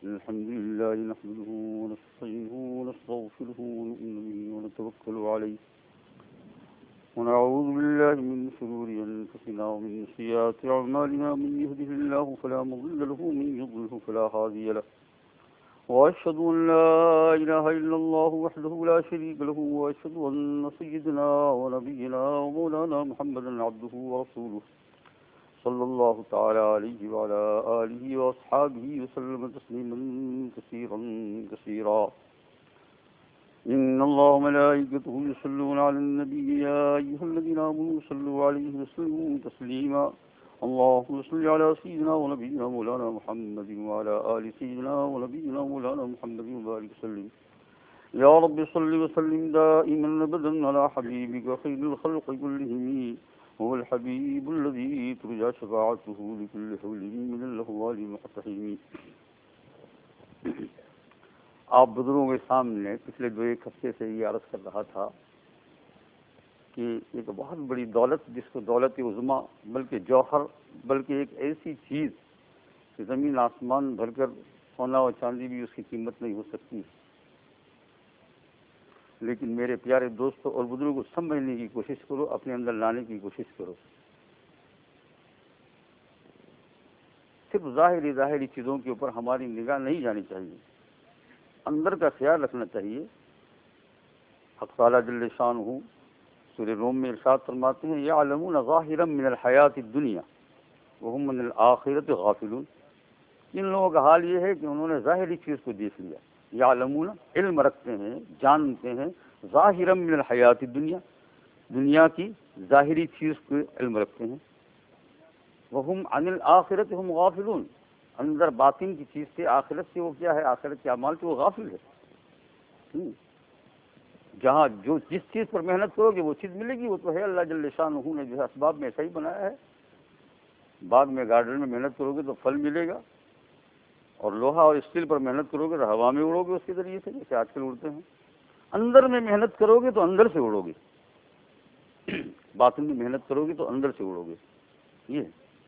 الحمد لله نحمده ونستعينه ونستغفره ونؤمن به ونتوكل عليه ونعوذ بالله من شرور أنفسنا ومن سيئات أعمالنا من يهده الله فلا مضل له ومن يضلل فلا هادي له وأشهد أن لا إله إلا الله وحده لا شريك له وأشهد أن سيدنا ونبينا ومولانا محمدا عبده ورسوله صلى الله تعالى عليه وعلى آله وأصحابه وسلم تسليما كثيرا كثيرا إن الله وملائكته يصلون على النبي يا أيها الذين آمنوا صلوا عليه وسلموا تسليما اللهم صل على سيدنا ونبينا مولانا محمد وعلى آل سيدنا ونبينا مولانا محمد وبارك وسلم يا رب صل وسلم دائما أبدا على حبيبك خير الخلق كلهم هو الحبيب الذي ترجى شفاعته لكل حول من الأهوال المقتحم. آپ بزرگوں کے سامنے پچھلے 2-1 ہفتے سے یہ عرض کر رہا تھا کہ ایک بہت بڑی دولت، جس کو دولت عظمیٰ بلکہ جوہر، بلکہ ایک ایسی چیز کہ زمین آسمان بھر کر سونا اور چاندی بھی اس کی قیمت نہیں ہو سکتی، لیکن میرے پیارے دوستوں اور بزرگوں کو سمجھنے کی کوشش کرو، اپنے اندر لانے کی کوشش کرو. صرف ظاہری چیزوں کے اوپر ہماری نگاہ نہیں جانی چاہیے، اندر کا خیال رکھنا چاہیے. حق تعالیٰ جل شانہ سورہ روم میں ارشاد فرماتے ہیں یعلمون ظاہرا من الحیات الدنیا وهم من الآخرۃ غافلون. ان لوگوں کا حال یہ ہے کہ انہوں نے ظاہری چیز کو دیکھ لیا. یعلمون علم رکھتے ہیں، جانتے ہیں، ظاہرا من الحیات الدنیا، دنیا کی ظاہری چیز کو علم رکھتے ہیں. وهم عن الآخرۃ هم غافلون، اندر باطن کی چیز سے، آخرت سے وہ کیا ہے، آخرت کے اعمال سے وہ غافل ہے. جہاں جس چیز پر محنت کرو گے وہ چیز ملے گی، وہ تو ہے. اللہ جل شانہ نے جو ہے اسباب میں ایسا ہی بنایا ہے. باغ میں، گارڈن میں محنت کرو گے تو پھل ملے گا، اور لوہا اور اسٹیل پر محنت کرو گے تو ہوا میں اڑو گے اس کے ذریعے سے، جیسے آج کل اڑتے ہیں. اندر میں محنت کرو گے تو اندر سے اڑو گے، باطن میں محنت کرو گے تو اندر سے اڑو گے. یہ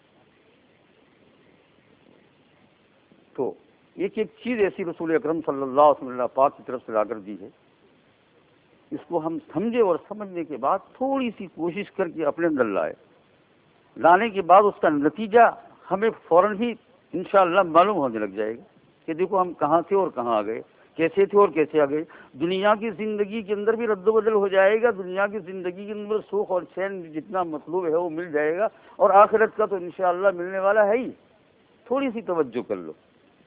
تو ایک چیز ایسی رسول اکرم صلی اللہ علیہ وسلم پاک کی طرف سے لا کر دی ہے، اس کو ہم سمجھے اور سمجھنے کے بعد تھوڑی سی کوشش کر کے اپنے اندر لائے. لانے کے بعد اس کا نتیجہ ہمیں فوراً ہی انشاءاللہ معلوم ہونے لگ جائے گا کہ دیکھو ہم کہاں تھے اور کہاں آ گئے، کیسے تھے اور کیسے آ گئے. دنیا کی زندگی کے اندر بھی رد و بدل ہو جائے گا، دنیا کی زندگی کے اندر سوکھ اور چین جتنا مطلوب ہے وہ مل جائے گا، اور آخرت کا تو انشاءاللہ ملنے والا ہے ہی. تھوڑی سی توجہ کر لو.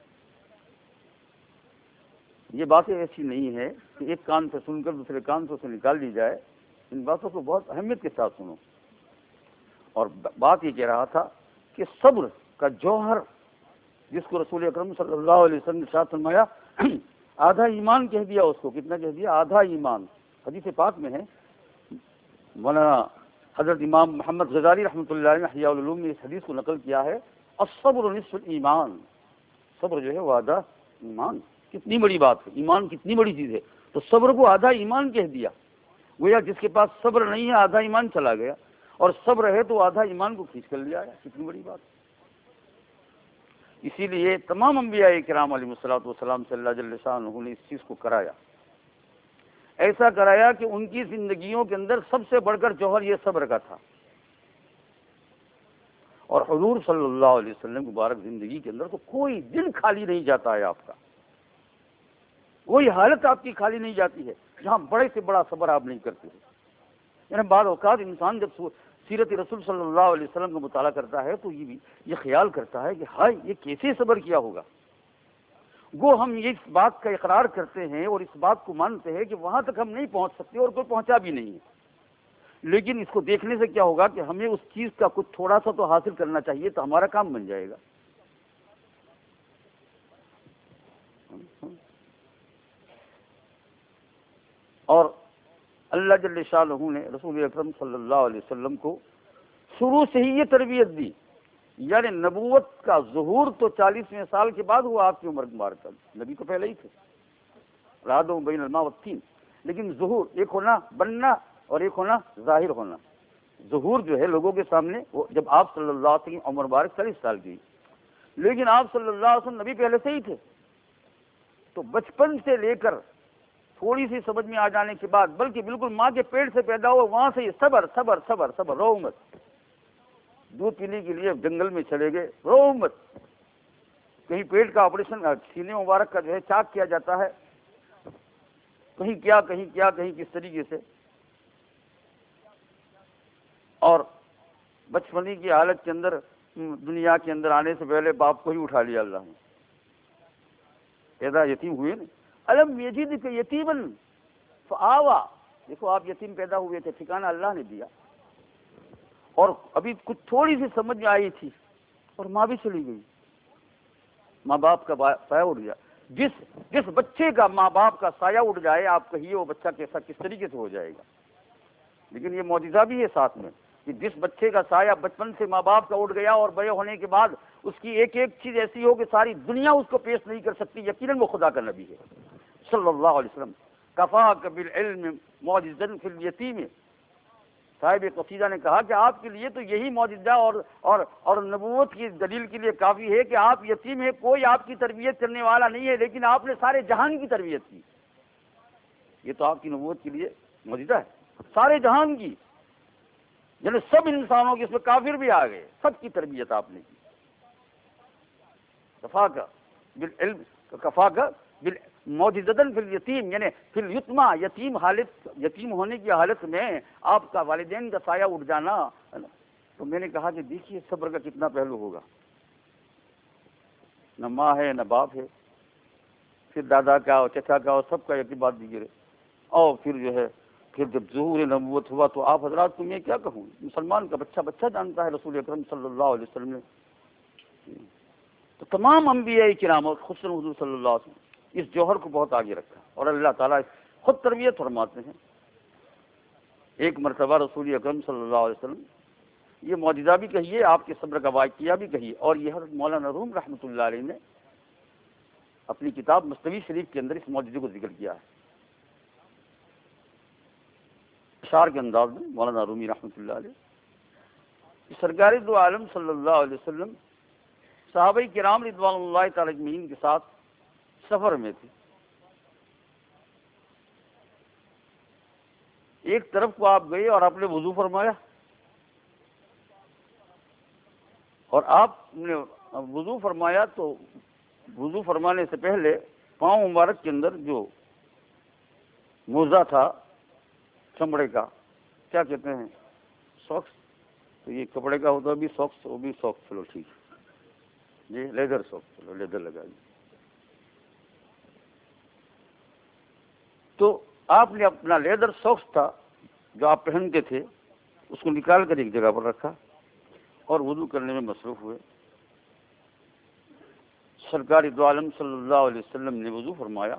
یہ باتیں ایسی نہیں ہے کہ ایک کان سے سن کر دوسرے کان سے اسے نکال دی جائے. ان باتوں کو بہت اہمیت کے ساتھ سنو. اور بات یہ کہہ رہا تھا کہ صبر کا جوہر، جس کو رسول اکرم صلی اللہ علیہ وسلم نے ارشاد فرمایا آدھا ایمان کہہ دیا اس کو. کتنا کہہ دیا؟ آدھا ایمان. حدیث پاک میں ہے، مولانا حضرت امام محمد غزالی رحمۃ اللہ علیہ احیاء العلوم نے اس حدیث کو نقل کیا ہے، الصبر نصف الایمان. صبر جو ہے وہ آدھا ایمان. کتنی بڑی بات ہے، ایمان کتنی بڑی چیز ہے. تو صبر کو آدھا ایمان کہہ دیا. گویا جس کے پاس صبر نہیں ہے آدھا ایمان چلا گیا، اور صبر ہے تو آدھا ایمان کو کھینچ کر لیا ہے. کتنی بڑی بات. اسی لیے تمام انبیاء کرام علیہ الصلوۃ والسلام سے اللہ جل شانہ نے اس چیز کو کرایا، ایسا کرایا کہ ان کی زندگیوں کے اندر سب سے بڑھ کر جوہر یہ صبر کا تھا. اور حضور صلی اللہ علیہ وسلم مبارک زندگی کے اندر تو کوئی دن خالی نہیں جاتا ہے آپ کا، کوئی حالت آپ کی خالی نہیں جاتی ہے جہاں بڑے سے بڑا صبر آپ نہیں کرتے. یعنی بعض اوقات انسان جب سیرت رسول صلی اللہ علیہ وسلم کا مطالعہ کرتا ہے تو یہ خیال کرتا ہے کہ ہائے یہ کیسے صبر کیا ہوگا. وہ ہم اس بات کا اقرار کرتے ہیں اور اس بات کو مانتے ہیں کہ وہاں تک ہم نہیں پہنچ سکتے اور کوئی پہنچا بھی نہیں ہے، لیکن اس کو دیکھنے سے کیا ہوگا کہ ہمیں اس چیز کا کچھ تھوڑا سا تو حاصل کرنا چاہیے تو ہمارا کام بن جائے گا. اور اللہ جل شانہ نے رسول اکرم صلی اللہ علیہ وسلم کو شروع سے ہی یہ تربیت دی. یعنی نبوت کا ظہور تو 40ویں سال کے بعد ہوا آپ کی عمر مبارکہ. نبی تو پہلے ہی تھے، رادو بین الماء والطین، لیکن ظہور ایک ہونا، بننا، اور ایک ہونا ظاہر ہونا. ظہور جو ہے لوگوں کے سامنے، وہ جب آپ صلی اللہ علیہ وسلم عمر مبارک 40 سال کی، لیکن آپ صلی اللہ علیہ وسلم نبی پہلے سے ہی تھے. تو بچپن سے لے کر تھوڑی سی سمجھ میں آ جانے کے بعد، بلکہ بالکل ماں کے پیٹ سے پیدا ہو وہاں سے یہ صبر صبر صبر صبر، رو مت، دودھ پینے کے لیے جنگل میں چلے گئے، رو مت، کہیں پیٹ کا آپریشن سینے مبارک کا جو ہے چاک کیا جاتا ہے، کہیں کیا کہیں کیا کہیں کس طریقے سے، اور بچپنی کی حالت کے اندر دنیا کے اندر آنے سے پہلے باپ کو ہی اٹھا لیا اللہ نے، پیدا یتیم ہوئے نا، الم یجدک یتیما فآوا، دیکھو آپ یتیم پیدا ہوئے تھے، ٹھکانہ اللہ نے دیا، اور ابھی کچھ تھوڑی سی سمجھ میں آئی تھی اور ماں بھی چلی گئی، ماں باپ کا سایہ اٹھ گیا۔ جس بچے کا ماں باپ کا سایہ اٹھ جائے، آپ کہیے وہ بچہ کیسا کس طریقے سے ہو جائے گا، لیکن یہ معجزہ بھی ہے ساتھ میں کہ جس بچے کا سایہ بچپن سے ماں باپ کا اٹھ گیا اور بڑے ہونے کے بعد اس کی ایک ایک چیز ایسی ہو کہ ساری دنیا اس کو پیش نہیں کر سکتی، یقیناً وہ خدا کا نبی ہے صلی اللہ علیہ وسلم۔ کفاک بالعلم معجزا فی الیتیم، صاحب قصیدہ نے کہا کہ آپ کے لیے تو یہی معجزہ اور نبوت کی دلیل کے لیے کافی ہے کہ آپ یتیم ہیں، کوئی آپ کی تربیت کرنے والا نہیں ہے، لیکن آپ نے سارے جہان کی تربیت کی، یہ تو آپ کی نبوت کے لیے معجزہ ہے، سارے جہان کی، یعنی سب انسانوں کی، اس میں کافر بھی آ گئے، سب کی تربیت آپ نے کی۔ کفاک بالعلم کفاک معجزتاً فی الیتیم، یعنی فی الیتما، یتیم ہونے کی حالت میں آپ کا والدین کا سایہ اٹھ جانا، تو میں نے کہا کہ دیکھیے صبر کا کتنا پہلو ہوگا، نہ ماں ہے نہ باپ ہے، پھر دادا کا اور چچا کا اور سب کا ایک بات دیگر ہے، اور پھر جو ہے پھر جب ظہور نبوت ہوا تو آپ حضرات کو میں کیا کہوں، مسلمان کا بچہ بچہ جانتا ہے رسول اکرم صلی اللہ علیہ وسلم نے، تو تمام انبیاء کرام اور خصوصاً حضور صلی اللہ علیہ وسلم اس جوہر کو بہت آگے رکھا، اور اللہ تعالیٰ خود تربیت فرماتے ہیں۔ ایک مرتبہ رسول اکرم صلی اللہ علیہ وسلم، یہ معجزہ بھی کہیے، آپ کے صبر کا واقعہ بھی کہیے، اور یہ حضرت مولانا روم رحمۃ اللہ علیہ نے اپنی کتاب مثنوی شریف کے اندر اس معجزے کو ذکر کیا ہے، اشعار کے انداز میں مولانا رومی رحمۃ اللہ علیہ، سرکار دو عالم صلی اللہ علیہ وسلم صحابہ کرام رضوان اللہ تعالی اجمعین کے ساتھ سفر میں تھے، ایک طرف کو آپ گئے اور آپ نے وضو فرمایا، اور آپ نے وضو فرمایا تو وضو فرمانے سے پہلے پاؤں مبارک کے اندر جو موزہ تھا چمڑے کا، کیا کہتے ہیں، ساکس، تو یہ کپڑے کا ہوتا بھی ساکس، وہ بھی ساکس، چلو ٹھیک ہے جی، لیدر ساکس، چلو لیدر لگا دی، تو آپ نے اپنا لیدر ساکس تھا جو آپ پہنتے تھے اس کو نکال کر ایک جگہ پر رکھا اور وضو کرنے میں مصروف ہوئے۔ سرکار دو عالم صلی اللہ علیہ وسلم نے وضو فرمایا،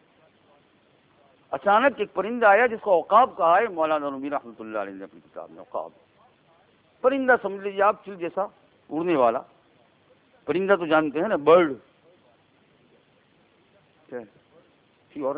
اچانک ایک پرندہ آیا جس کو عقاب کہا ہے مولانا رومی رحمۃ اللہ علیہ نے اپنی کتاب میں، عقاب پرندہ سمجھ لیجیے آپ، چل جیسا اڑنے والا پرندہ، تو جانتے ہیں نا برڈ، اور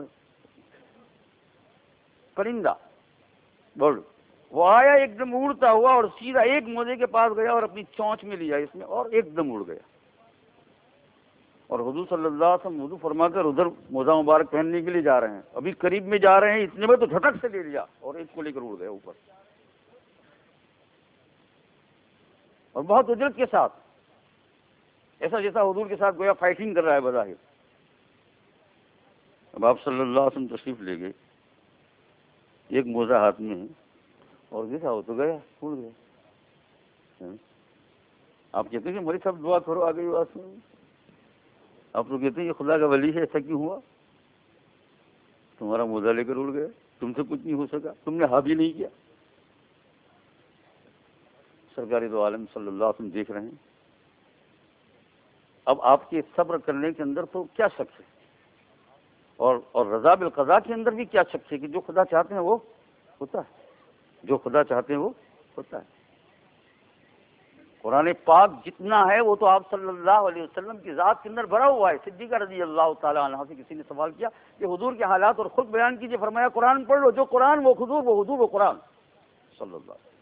پرندہ برڈ، وہ آیا ایک دم اڑتا ہوا اور سیدھا ایک موزے کے پاس گیا اور اپنی چونچ میں لیا اس میں، اور ایک دم اڑ گیا، اور حضور صلی اللہ علیہ وسلم وضو فرما کر ادھر موزہ مبارک پہننے کے لیے جا رہے ہیں، ابھی قریب میں جا رہے ہیں، اتنے میں تو جھٹک سے لے لیا اور ایک کو لے کر اڑ گیا اوپر، اور بہت اجرت کے ساتھ، ایسا جیسا حضور کے ساتھ گویا فائٹنگ کر رہا ہے بظاہر۔ اب آپ صلی اللہ علیہ وسلم تشریف لے گئے، ایک موزہ ہاتھ میں ہے اور جیسا ہو تو گیا، اڑ گیا۔ آپ کہتے ہیں کہ مری صاحب دعا کرو، آ گئی بات میں، آپ تو کہتے ہیں یہ خدا کا ولی ہے، ایسا کیوں ہوا؟ تمہارا موزہ لے کر اڑ گیا، تم سے کچھ نہیں ہو سکا، تم نے ہا بھی نہیں کیا۔ سرکار دو عالم صلی اللہ علیہ وسلم دیکھ رہے ہیں، اب آپ کے صبر کرنے کے اندر تو کیا شک ہے، اور رضا بالقضاء کے اندر بھی کیا شک ہے کہ جو خدا چاہتے ہیں وہ ہوتا ہے، جو خدا چاہتے ہیں وہ ہوتا ہے۔ قرآن پاک جتنا ہے وہ تو آپ صلی اللہ علیہ وسلم کی ذات کے اندر بھرا ہوا ہے۔ صدیقہ رضی اللہ تعالیٰ عنہ سے کسی نے سوال کیا کہ حضور کے حالات اور خود بیان کیجئے، فرمایا قرآن پڑھ لو، جو قرآن وہ حضور، وہ حضور وہ قرآن صلی اللہ علیہ وسلم۔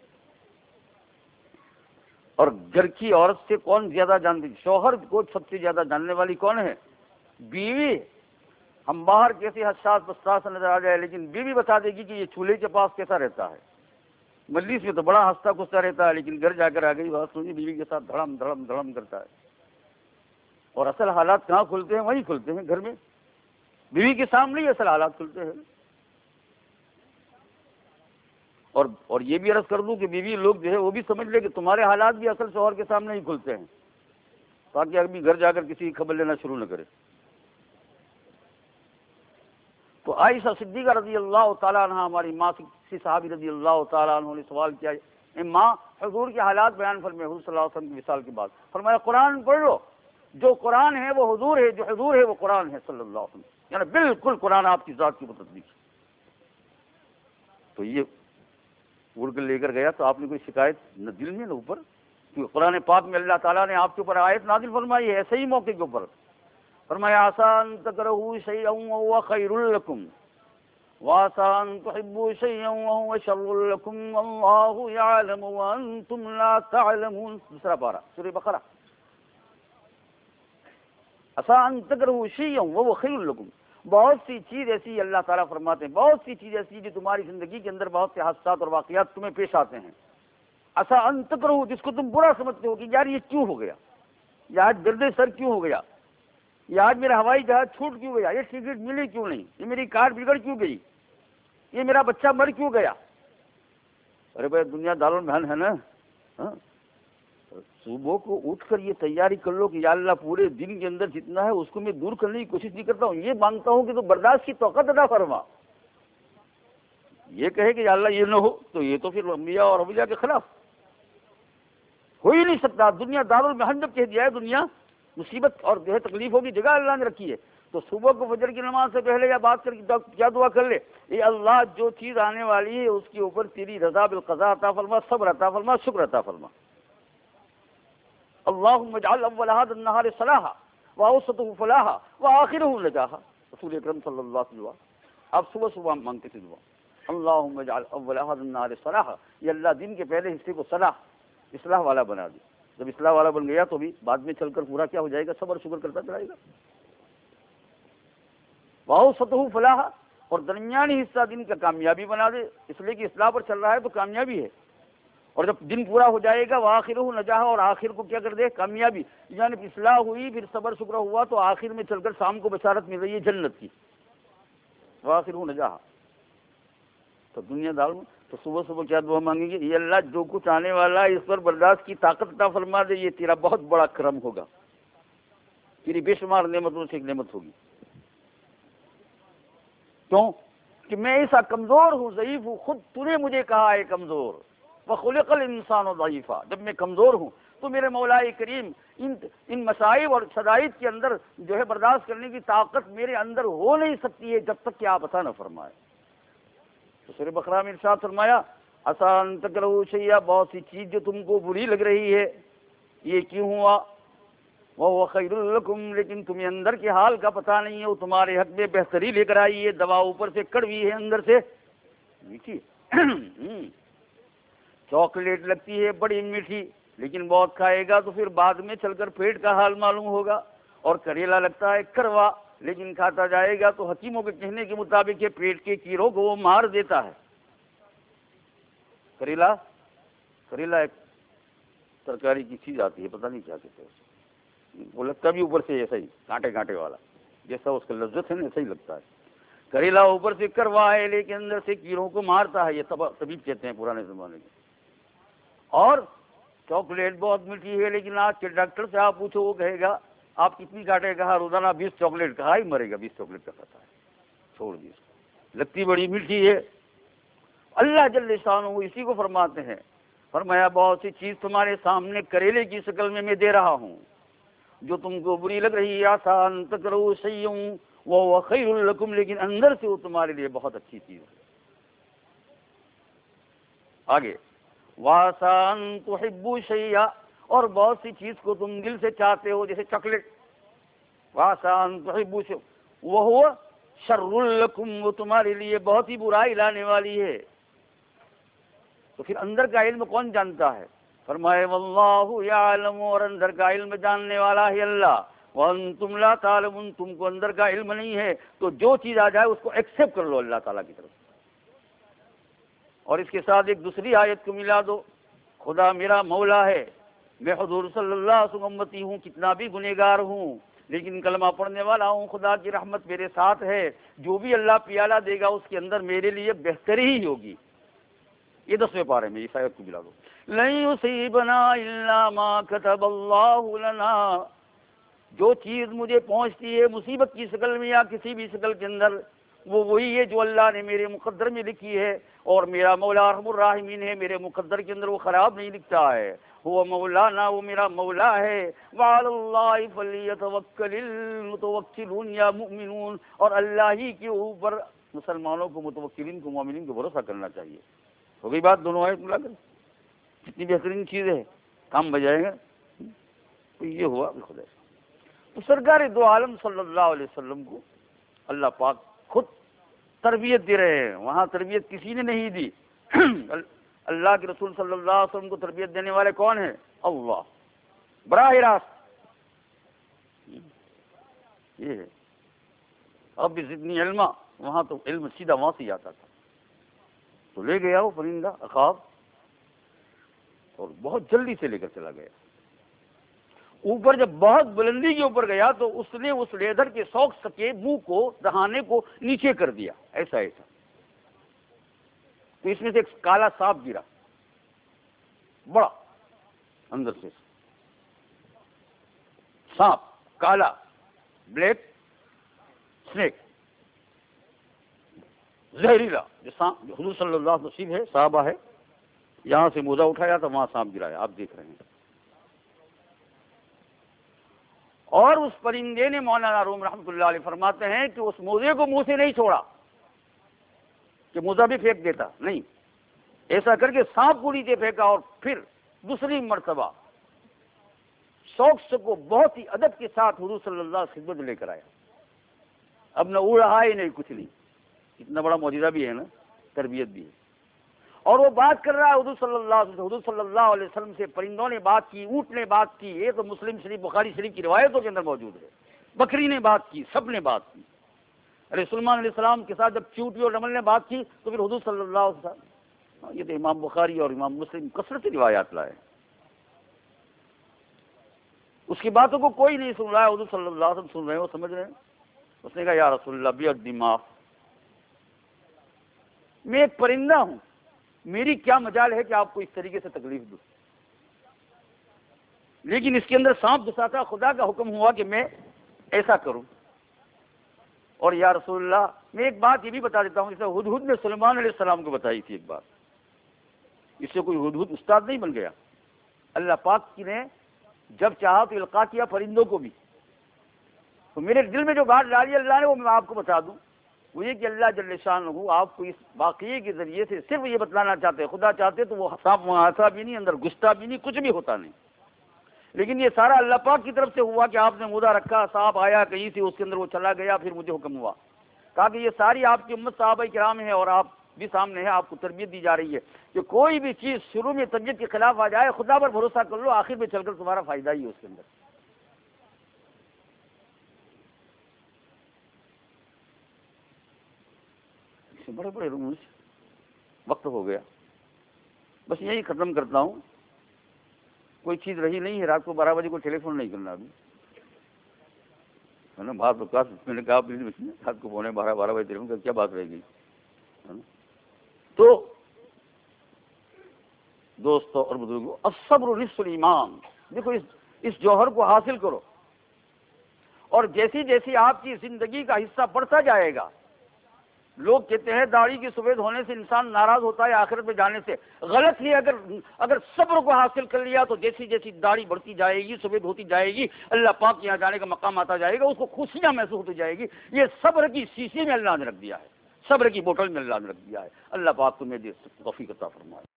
اور گھر کی عورت سے کون زیادہ جانتی، شوہر کو سب سے زیادہ جاننے والی کون ہے؟ بیوی۔ ہم باہر کیسے حساس بساس نظر آ جائے، لیکن بیوی بتا دے گی کہ یہ چولہے کے پاس کیسا رہتا ہے۔ مجلس میں تو بڑا ہنستا کھستا رہتا ہے، لیکن گھر جا کر آ گئی بات سنی، بیوی کے ساتھ دھڑم دھڑم دھڑم کرتا ہے۔ اور اصل حالات کہاں کھلتے ہیں؟ وہیں کھلتے ہیں، گھر میں، بیوی کے سامنے ہی اصل حالات کھلتے ہیں۔ اور یہ بھی عرض کر دوں کہ بیوی لوگ جو ہے وہ بھی سمجھ لے کہ تمہارے حالات بھی اصل شوہر کے سامنے ہی کھلتے ہیں، تاکہ ابھی گھر جا کر کسی کی خبر لینا شروع نہ کرے۔ تو عائشہ صدیقہ رضی اللہ تعالیٰ عنہ، ہماری ماں سے صحابی رضی اللہ تعالیٰ عنہ نے سوال کیا، اے ماں، حضور کے حالات بیان فرمائے، حضور صلی اللہ علیہ وسلم کی مثال کے بعد فرمایا قرآن پڑھ لو، جو قرآن ہے وہ حضور ہے، جو حضور ہے وہ قرآن ہے صلی اللہ علیہ وسلم، یعنی بالکل قرآن آپ کی ذات کی متصدیق۔ تو یہ اڑ کر لے کر گیا تو آپ نے کوئی شکایت نہ دل میں نہ اوپر، کیونکہ قرآن پاک میں اللہ تعالیٰ نے آپ کے اوپر آیت نازل فرمائی ہے ایسے ہی موقع کے اوپر، فرمایا آسان تکرہوا شیئا وہو خیر لکم وآسان تحبوا شیئا وہو شر لکم واللہ یعلم وانتم لا تعلمون۔ دوسرا پارہ سورہ بقرہ، آسان تکرہوا شیئا وہو خیر لکم، بہت سی چیز ایسی اللہ تعالیٰ فرماتے ہیں، بہت سی چیز ایسی جو تمہاری زندگی کے اندر بہت سے حادثات اور واقعات تمہیں پیش آتے ہیں، ایسا ان تکرہوا، جس کو تم برا سمجھتے ہو کہ یار یہ کیوں ہو گیا، یہ آج گرد سر کیوں ہو گیا، یہ آج میرا ہوائی جہاز چھوٹ کیوں گیا، یہ ٹکٹ ملی کیوں نہیں، یہ میری کار بگڑ کیوں گئی، یہ میرا بچہ مر کیوں گیا۔ ارے بھائی دنیا دارالمحل ہے نا، صبح کو اٹھ کر یہ تیاری کر لو کہ یا اللہ پورے دن کے اندر جتنا ہے اس کو میں دور کرنے کی کوشش نہیں کرتا ہوں، یہ مانگتا ہوں کہ تو برداشت کی طاقت عطا فرما۔ یہ کہے کہ یا اللہ یہ نہ ہو تو یہ تو پھر انبیاء اور اولیاء کے خلاف ہو ہی نہیں سکتا۔ دنیا دارالمحل جب کہہ دیا ہے، دنیا مصیبت اور جو ہے تکلیفوں کی جگہ اللہ نے رکھی ہے، تو صبح کو فجر کی نماز سے پہلے یا بات کر کے کیا دعا کر لے، اے اللہ جو چیز آنے والی ہے اس کے اوپر تیری رضا بالقضاء عطا فرما، صبر عطا فرما، شکر عطا فرما۔ اللہم اجعل اول هذا النهار صلاحا واوسطه فلاحا واخرہ نجاحا۔ رسول اکرم صلی اللہ علیہ وسلم آپ صبح صبح مانگتے تھے دعا، اللہم اجعل اول هذا النهار صلاحا، یہ اللہ دن کے پہلے حصے کو صلاح، اصلاح والا بنا دے۔ جب اصلاح والا بن گیا تو بھی بعد میں چل کر پورا کیا ہو جائے گا، صبر شکر کرتا چلائے گا۔ واوسطہ فلاحا، اور درمیانی حصہ دن کا کامیابی بنا دے، اس لیے کہ اصلاح پر چل رہا ہے تو کامیابی ہے، اور جب دن پورا ہو جائے گا وآخرہ نجاح، اور آخر کو کیا کر دے، کامیابی، یعنی اصلاح ہوئی پھر صبر شکر ہوا تو آخر میں چل کر شام کو بشارت مل رہی ہے جنت کی، وآخرہ نجاح۔ تو دنیا دار میں تو صبح صبح کیا دعا مانگیں گے، یہ اللہ جو کچھ آنے والا ہے اس پر برداشت کی طاقت عطا فرما دے، یہ تیرا بہت بڑا کرم ہوگا، تیری بے شمار نعمتوں سے ایک نعمت ہوگی۔ کیوں کہ میں ایسا کمزور ہوں، ضعیف ہوں، خود تو نے مجھے کہا ہے کمزور، وَخُلِقَ الْإِنسَانُ ضَعِيفًا، جب میں کمزور ہوں تو میرے مولا کریم ان مصائب اور شدائد کے اندر جو ہے برداشت کرنے کی طاقت میرے اندر ہو نہیں سکتی ہے جب تک کہ آپ عطا نہ فرمائے۔ تو سورہ بقرہ میں ارشاد فرمایا آسان تکرہوا شیئا، بہت سی چیز جو تم کو بری لگ رہی ہے، یہ کیوں ہوا، وہو خیر لکم، لیکن تمہیں اندر کے حال کا پتہ نہیں ہے، وہ تمہارے حق میں بہتری لے کر آئی ہے، دوا اوپر سے کڑوی ہے اندر سے میٹھی چاکلیٹ لگتی ہے بڑی میٹھی، لیکن بہت کھائے گا تو پھر بعد میں چل کر پیٹ کا حال معلوم ہوگا، اور کریلا لگتا ہے کروا، لیکن کھاتا جائے گا تو حکیموں کے کہنے کے مطابق یہ پیٹ کے کیڑوں کو وہ مار دیتا ہے۔ کریلا ایک ترکاری کی چیز آتی ہے، پتہ نہیں کیا کہتے ہیں اسے، وہ لگتا بھی اوپر سے ایسا ہی کانٹے کانٹے والا، جیسا اس کا لذت ہے نا ایسا ہی لگتا ہے۔ کریلا اوپر سے کروا ہے لیکن اندر سے کیڑوں کو مارتا ہے، یہ طبیب کہتے ہیں پرانے زمانے کے۔ اور چاکلیٹ بہت میٹھی ہے، لیکن آج کے ڈاکٹر سے آپ پوچھو وہ کہے گا آپ کتنی کاٹے، کہا روزانہ 20 چاکلیٹ، کہا ہی مرے گا 20 چاکلیٹ کا کھاتا ہے، چھوڑ دی اس کو، لگتی بڑی میٹھی ہے۔ اللہ جل شانہ اسی کو فرماتے ہیں، فرمایا بہت سی چیز تمہارے سامنے کریلے کی شکل میں دے رہا ہوں، جو تم کو بری لگ رہی ہے، آسان تکرہوا شیئا وہو خیر لکم، لیکن اندر سے وہ تمہارے لیے بہت اچھی چیز ہے۔ آگے وآسان تحبوا شیئا، اور بہت سی چیز کو تم دل سے چاہتے ہو، جیسے چاکلیٹ، وآسان تحبوا شیئا وہو شر لکم، وہ تمہارے لیے بہت ہی برائی لانے والی ہے۔ تو پھر اندر کا علم کون جانتا ہے؟ فرمائے واللہ یعلم، اور اندر کا علم جاننے والا ہے اللہ، وَأَنْتُمْ لَا تَعْلَمُونَ، تم کو اندر کا علم نہیں ہے، تو جو چیز آ جائے اس کو ایکسیپٹ کر لو اللہ تعالیٰ کی طرف سے۔ اور اس کے ساتھ ایک دوسری آیت کو ملا دو، خدا میرا مولا ہے، میں حضور صلی اللہ علیہ وسلم امتی ہوں، کتنا بھی گنہگار ہوں لیکن کلمہ پڑھنے والا ہوں، خدا کی رحمت میرے ساتھ ہے، جو بھی اللہ پیالہ دے گا اس کے اندر میرے لیے بہتری ہی ہوگی۔ یہ 10ویں پارے میں اس آیت کو ملا دو، لَن يُصِيبَنَا إِلَّا مَا كَتَبَ اللَّهُ لَنَا، جو چیز مجھے پہنچتی ہے مصیبت کی شکل میں یا کسی بھی شکل کے اندر، وہ وہی ہے جو اللہ نے میرے مقدر میں لکھی ہے، اور میرا مولا ارحم الراحمین ہے، میرے مقدر کے اندر وہ خراب نہیں لکھتا ہے، وہ مولانا، وہ میرا مولا ہے۔ وعلی اللہ فلیتوکل المتوکلون یا مؤمنون، اور اللہ ہی کے اوپر مسلمانوں کو، متوکلین کو، مومنین کو بھروسہ کرنا چاہیے۔ ہو گئی بات دونوں آیت ملا کر، کتنی بہترین چیز ہے، کام بجائے گا۔ تو یہ ہوا خدا سے۔ تو سرکار دو عالم صلی اللہ علیہ وسلم کو اللہ پاک خود تربیت دے رہے ہیں، وہاں تربیت کسی نے نہیں دی۔ اللہ کے رسول صلی اللہ علیہ وسلم کو تربیت دینے والے کون ہیں؟ اللہ، براہ راست۔ یہ ہے اب بھی زدنی علما، وہاں تو علم سیدھا وہاں سے آتا تھا، تو لے گیا وہ پرندہ عقاب، اور بہت جلدی سے لے کر چلا گیا۔ اوپر جب بہت بلندی کے اوپر گیا تو اس نے اس لیدر کے سوکس کے منہ کو، دہانے کو نیچے کر دیا، ایسا ایسا، تو اس میں سے ایک کالا سانپ گرا، بڑا اندر سے سانپ، کالا بلیک سنیک، زہریلا، جو سانپ حضور صلی اللہ علیہ وسلم ہے، صحابہ ہے، یہاں سے موزہ اٹھایا تو وہاں سانپ گرایا، آپ دیکھ رہے ہیں۔ اور اس پرندے نے، مولانا روم رحمۃ اللہ علیہ فرماتے ہیں کہ اس موزے کو منہ سے نہیں چھوڑا کہ موزہ بھی پھینک دیتا، نہیں، ایسا کر کے سانپ کو نیچے پھینکا، اور پھر دوسری مرتبہ سوکس کو بہت ہی ادب کے ساتھ حضور صلی اللہ علیہ وسلم لے کر آیا۔ اب نہ اڑ رہا ہے نہیں کچھ نہیں، اتنا بڑا معجزہ بھی ہے نا، تربیت بھی ہے۔ اور وہ بات کر رہا ہے حضور صلی اللہ علیہ وسلم، حضور صلی اللہ علیہ وسلم سے پرندوں نے بات کی، اونٹ نے بات کی، یہ تو مسلم شریف، بخاری شریف کی روایتوں کے اندر موجود ہے، بکری نے بات کی، سب نے بات کی۔ ارے سلیمان علیہ السلام کے ساتھ جب چیونٹی اور رمل نے بات کی تو پھر حضور صلی اللہ علیہ وسلم، یہ تو امام بخاری اور امام مسلم کثرت سے روایات لائے، اس کی باتوں کو کوئی نہیں سن رہا ہے، حضور صلی اللہ علیہ وسلم سن رہے ہیں، وہ سمجھ رہے ہیں۔ اس نے کہا یا رسول اللہ بیعت دماغ، میں ایک پرندہ ہوں، میری کیا مجال ہے کہ آپ کو اس طریقے سے تکلیف دوں، لیکن اس کے اندر سانپ گھسا تھا، خدا کا حکم ہوا کہ میں ایسا کروں۔ اور یا رسول اللہ میں ایک بات یہ بھی بتا دیتا ہوں، جیسے ہدہد نے سلیمان علیہ السلام کو بتائی تھی ایک بات، اس سے کوئی ہدہد استاد نہیں بن گیا، اللہ پاک کی نے جب چاہا تو القاء کیا پرندوں کو بھی۔ تو میرے دل میں جو بات ڈالی اللہ نے، وہ میں آپ کو بتا دوں، وہ یہ کہ اللہ جل شانہ آپ کو اس واقعے کے ذریعے سے صرف یہ بتلانا چاہتے ہیں، خدا چاہتے تو وہ سانپ وہاں آتا بھی نہیں، اندر گھستا بھی نہیں، کچھ بھی ہوتا نہیں، لیکن یہ سارا اللہ پاک کی طرف سے ہوا کہ آپ نے موزہ رکھا، سانپ آیا کہیں سے، اس کے اندر وہ چلا گیا، پھر مجھے حکم ہوا، کہا کہ یہ ساری آپ کی امت صحابہ کرام ہیں، اور آپ بھی سامنے ہے، آپ کو تربیت دی جا رہی ہے کہ کوئی بھی چیز شروع میں طبیعت کے خلاف آ جائے، خدا پر بھروسہ کر لو، آخر میں چل کر تمہارا فائدہ ہی ہے اس کے اندر۔ بڑے بڑے رموز، وقت ہو گیا، بس یہی ختم کرتا ہوں، کوئی چیز رہی نہیں ہے، رات کو 12 بجے کو ٹیلی فون نہیں کرنا ابھی، ہے نا، بات میں نے کہا رات کو 12 بجے ٹیلی فون کر کیا بات رہ گئی، ہے نا۔ تو دوستو اور بزرگوں، الصبر نصف الایمان، دیکھو اس جوہر کو حاصل کرو، اور جیسی جیسی آپ کی زندگی کا حصہ بڑھتا جائے گا، لوگ کہتے ہیں داڑھی کی سفید ہونے سے انسان ناراض ہوتا ہے آخرت میں جانے سے، غلط ہی، اگر صبر کو حاصل کر لیا تو جیسی جیسی داڑھی بڑھتی جائے گی، سفید ہوتی جائے گی، اللہ پاک کے یہاں جانے کا مقام آتا جائے گا، اس کو خوشیاں محسوس ہوتی جائے گی۔ یہ صبر کی شیشے میں اللہ نے رکھ دیا ہے، صبر کی بوتل میں اللہ نے رکھ دیا ہے۔ اللہ پاک تمہیں توفیق عطا فرمائے۔